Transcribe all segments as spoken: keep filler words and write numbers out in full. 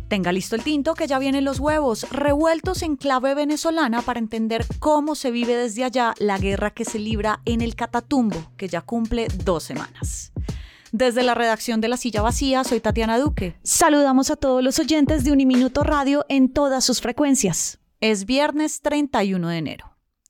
Tenga listo el tinto que ya vienen los huevos, revueltos en clave venezolana para entender cómo se vive desde allá la guerra que se libra en el Catatumbo, que ya cumple dos semanas. Desde la redacción de La Silla Vacía, soy Tatiana Duque. Saludamos a todos los oyentes de Uniminuto Radio en todas sus frecuencias. Es viernes treinta y uno de enero.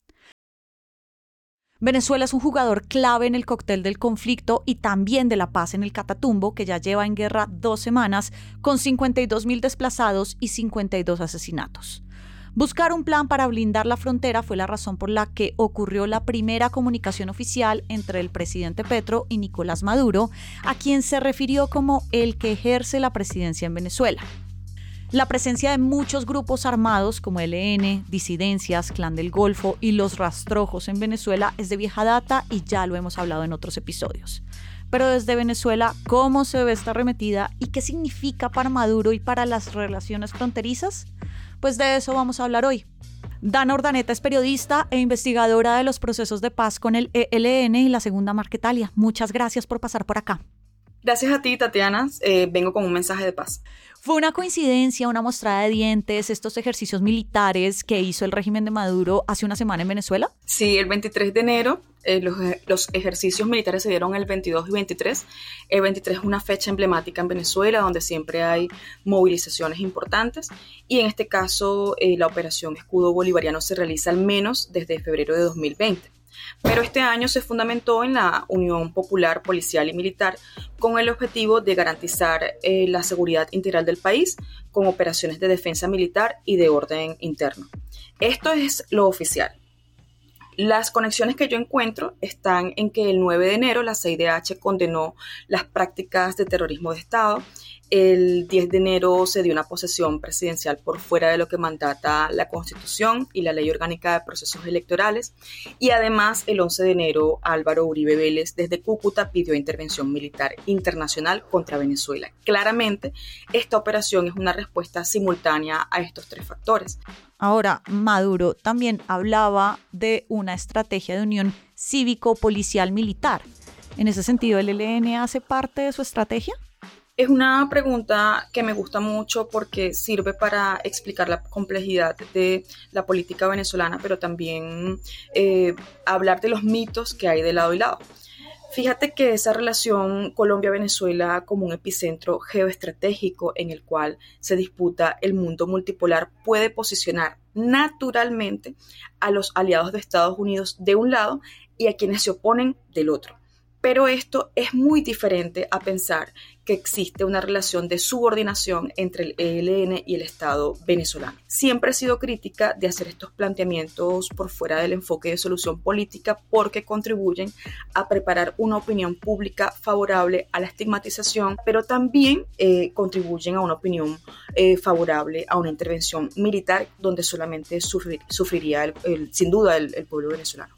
Venezuela es un jugador clave en el cóctel del conflicto y también de la paz en el Catatumbo, que ya lleva en guerra dos semanas, con cincuenta y dos mil desplazados y cincuenta y dos asesinatos. Buscar un plan para blindar la frontera fue la razón por la que ocurrió la primera comunicación oficial entre el presidente Petro y Nicolás Maduro, a quien se refirió como el que ejerce la presidencia en Venezuela. La presencia de muchos grupos armados como el E L N, disidencias, Clan del Golfo y los rastrojos en Venezuela es de vieja data y ya lo hemos hablado en otros episodios. Pero desde Venezuela, ¿cómo se ve esta arremetida y qué significa para Maduro y para las relaciones fronterizas? Pues de eso vamos a hablar hoy. Dana Urdaneta es periodista e investigadora de los procesos de paz con el E L N y la Segunda Marquetalia. Muchas gracias por pasar por acá. Gracias a ti, Tatiana. Eh, vengo con un mensaje de paz. ¿Fue una coincidencia, una mostrada de dientes, estos ejercicios militares que hizo el régimen de Maduro hace una semana en Venezuela? Sí, el veintitrés de enero eh, los, los ejercicios militares se dieron el veintidós y veintitrés. El veintitrés es una fecha emblemática en Venezuela donde siempre hay movilizaciones importantes y en este caso eh, la operación Escudo Bolivariano se realiza al menos desde febrero de dos mil veinte. Pero este año se fundamentó en la Unión Popular Policial y Militar con el objetivo de garantizar eh, la seguridad integral del país con operaciones de defensa militar y de orden interno. Esto es lo oficial. Las conexiones que yo encuentro están en que el nueve de enero la C I D H condenó las prácticas de terrorismo de Estado. El diez de enero se dio una posesión presidencial por fuera de lo que mandata la Constitución y la Ley Orgánica de Procesos Electorales. Y además, el once de enero, Álvaro Uribe Vélez desde Cúcuta pidió intervención militar internacional contra Venezuela. Claramente, esta operación es una respuesta simultánea a estos tres factores. Ahora, Maduro también hablaba de una estrategia de unión cívico-policial-militar. En ese sentido, ¿el E L N hace parte de su estrategia? Es una pregunta que me gusta mucho porque sirve para explicar la complejidad de la política venezolana, pero también eh, hablar de los mitos que hay de lado y lado. Fíjate que esa relación Colombia-Venezuela como un epicentro geoestratégico en el cual se disputa el mundo multipolar puede posicionar naturalmente a los aliados de Estados Unidos de un lado y a quienes se oponen del otro. Pero esto es muy diferente a pensar que existe una relación de subordinación entre el E L N y el Estado venezolano. Siempre he sido crítica de hacer estos planteamientos por fuera del enfoque de solución política porque contribuyen a preparar una opinión pública favorable a la estigmatización, pero también eh, contribuyen a una opinión eh, favorable a una intervención militar donde solamente sufrir, sufriría el, el, sin duda el, el pueblo venezolano.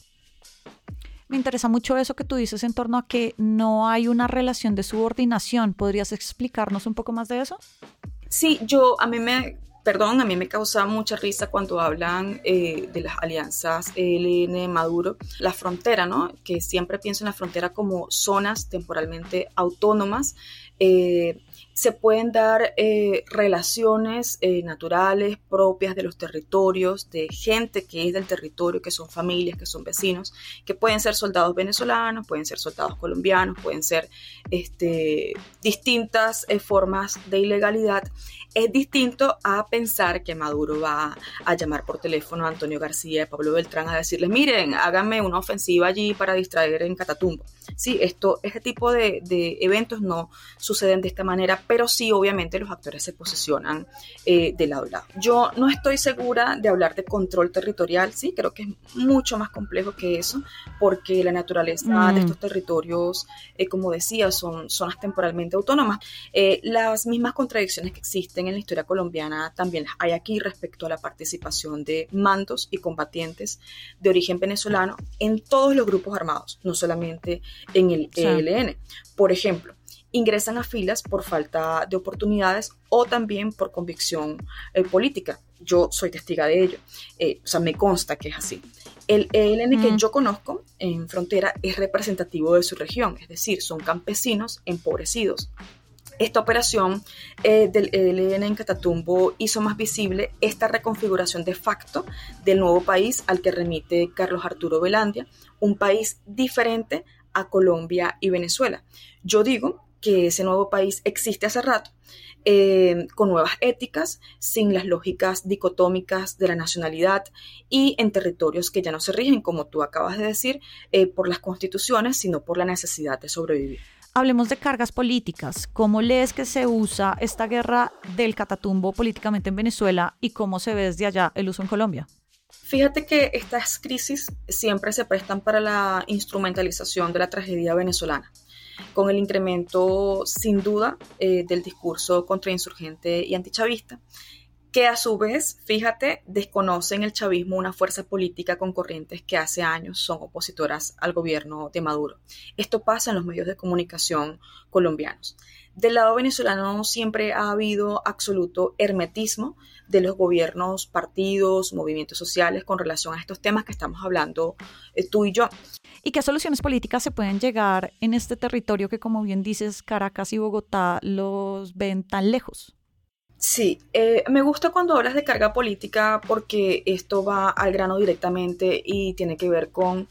Me interesa mucho eso que tú dices en torno a que no hay una relación de subordinación. ¿Podrías explicarnos un poco más de eso? Sí, yo a mí me, perdón, a mí me causa mucha risa cuando hablan eh, de las alianzas E L N Maduro, la frontera, ¿no? Que siempre pienso en la frontera como zonas temporalmente autónomas. Eh, se pueden dar eh, relaciones eh, naturales propias de los territorios, de gente que es del territorio, que son familias, que son vecinos, que pueden ser soldados venezolanos, pueden ser soldados colombianos, pueden ser este, distintas eh, formas de ilegalidad. Es distinto a pensar que Maduro va a llamar por teléfono a Antonio García y a Pablo Beltrán a decirles, miren, háganme una ofensiva allí para distraer en Catatumbo. Sí, esto, este tipo de, de eventos no suceden de esta manera, pero sí, obviamente, los actores se posicionan eh, de lado a lado. Yo no estoy segura de hablar de control territorial, sí, creo que es mucho más complejo que eso, porque la naturaleza mm. de estos territorios, eh, como decía, son zonas temporalmente autónomas. Eh, las mismas contradicciones que existen en la historia colombiana también las hay aquí respecto a la participación de mandos y combatientes de origen venezolano en todos los grupos armados, no solamente en el sí. E L N. Por ejemplo, ingresan a filas por falta de oportunidades o también por convicción eh, política. Yo soy testiga de ello, eh, o sea, me consta que es así. El E L N mm. que yo conozco en frontera es representativo de su región, es decir, son campesinos empobrecidos Esta operación eh, del E L N en Catatumbo hizo más visible esta reconfiguración de facto del nuevo país al que remite Carlos Arturo Velandia, un país diferente a Colombia y Venezuela. Yo digo que ese nuevo país existe hace rato, eh, con nuevas éticas, sin las lógicas dicotómicas de la nacionalidad y en territorios que ya no se rigen, como tú acabas de decir, eh, por las constituciones, sino por la necesidad de sobrevivir. Hablemos de cargas políticas. ¿Cómo lees que se usa esta guerra del Catatumbo políticamente en Venezuela y cómo se ve desde allá el uso en Colombia? Fíjate que estas crisis siempre se prestan para la instrumentalización de la tragedia venezolana, con el incremento sin duda eh, del discurso contrainsurgente y antichavista, que a su vez, fíjate, desconocen el chavismo, una fuerza política con corrientes que hace años son opositoras al gobierno de Maduro. Esto pasa en los medios de comunicación colombianos. Del lado venezolano siempre ha habido absoluto hermetismo de los gobiernos, partidos, movimientos sociales con relación a estos temas que estamos hablando eh, tú y yo. ¿Y qué soluciones políticas se pueden llegar en este territorio que, como bien dices, Caracas y Bogotá los ven tan lejos? Sí, eh, me gusta cuando hablas de carga política porque esto va al grano directamente y tiene que ver con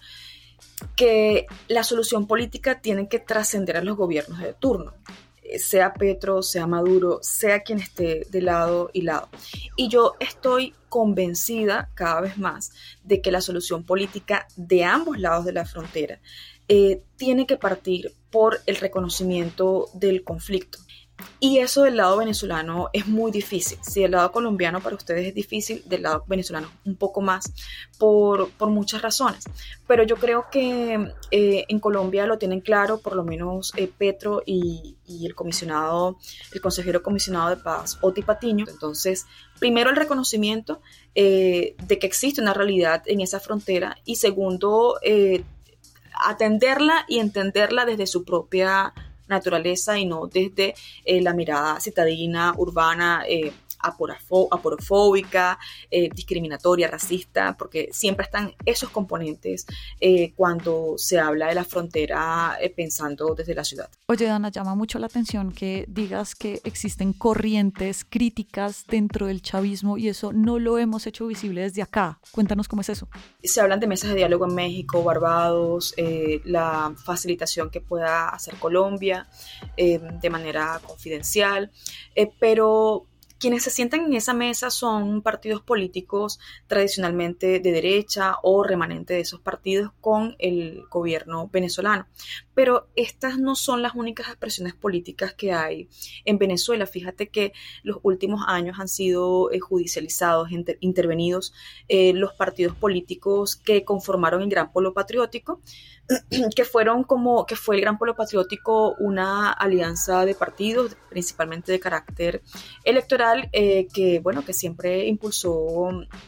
que la solución política tiene que trascender a los gobiernos de turno, sea Petro, sea Maduro, sea quien esté de lado y lado. Y yo estoy convencida cada vez más de que la solución política de ambos lados de la frontera eh, tiene que partir por el reconocimiento del conflicto. Y eso del lado venezolano es muy difícil. Si del lado colombiano para ustedes es difícil, del lado venezolano un poco más, por, por muchas razones. Pero yo creo que eh, en Colombia lo tienen claro, por lo menos eh, Petro y, y el comisionado, el consejero comisionado de paz, Oti Patiño. Entonces, primero el reconocimiento eh, de que existe una realidad en esa frontera y segundo, eh, atenderla y entenderla desde su propia naturaleza y no desde eh, la mirada citadina, urbana, eh, aporafo- aporofóbica, eh, discriminatoria, racista, porque siempre están esos componentes eh, cuando se habla de la frontera eh, pensando desde la ciudad. Oye, Dana, llama mucho la atención que digas que existen corrientes críticas dentro del chavismo y eso no lo hemos hecho visible desde acá. Cuéntanos cómo es eso. Se hablan de mesas de diálogo en México, Barbados, eh, la facilitación que pueda hacer Colombia eh, de manera confidencial, eh, pero quienes se sientan en esa mesa son partidos políticos tradicionalmente de derecha o remanente de esos partidos con el gobierno venezolano. Pero estas no son las únicas expresiones políticas que hay en Venezuela. Fíjate que los últimos años han sido eh, judicializados, inter- intervenidos eh, los partidos políticos que conformaron el Gran Polo Patriótico, que fueron como, que fue el Gran Polo Patriótico una alianza de partidos, principalmente de carácter electoral, eh, que, bueno, que siempre impulsó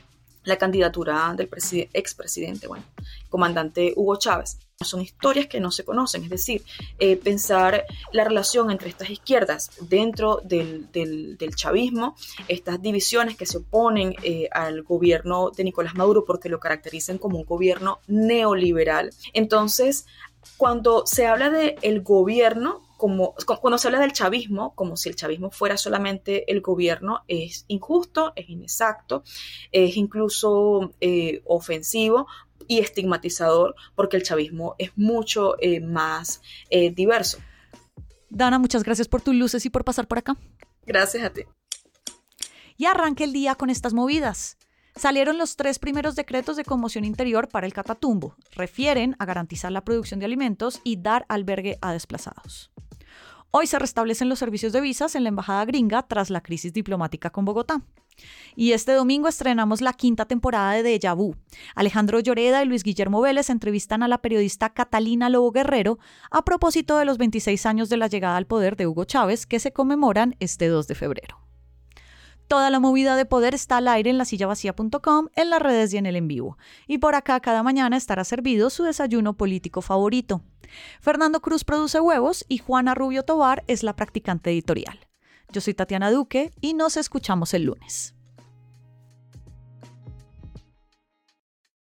la candidatura del preside- expresidente, bueno, comandante Hugo Chávez. Son historias que no se conocen, es decir, eh, pensar la relación entre estas izquierdas dentro del, del, del chavismo, estas divisiones que se oponen eh, al gobierno de Nicolás Maduro porque lo caracterizan como un gobierno neoliberal. Entonces, cuando se habla del gobierno, como, cuando se habla del chavismo, como si el chavismo fuera solamente el gobierno, es injusto, es inexacto, es incluso eh, ofensivo y estigmatizador porque el chavismo es mucho eh, más eh, diverso. Dana, muchas gracias por tus luces y por pasar por acá. Gracias a ti. Y arranque el día con estas movidas. Salieron los tres primeros decretos de conmoción interior para el Catatumbo. Refieren a garantizar la producción de alimentos y dar albergue a desplazados. Hoy se restablecen los servicios de visas en la embajada gringa tras la crisis diplomática con Bogotá. Y este domingo estrenamos la quinta temporada de Déjà Vu. Alejandro Lloreda y Luis Guillermo Vélez entrevistan a la periodista Catalina Lobo Guerrero a propósito de los veintiséis años de la llegada al poder de Hugo Chávez que se conmemoran este dos de febrero. Toda la movida de poder está al aire en la silla vacía punto com, en las redes y en el en vivo. Y por acá cada mañana estará servido su desayuno político favorito. Fernando Cruz produce huevos y Juana Rubio Tovar es la practicante editorial. Yo soy Tatiana Duque y nos escuchamos el lunes.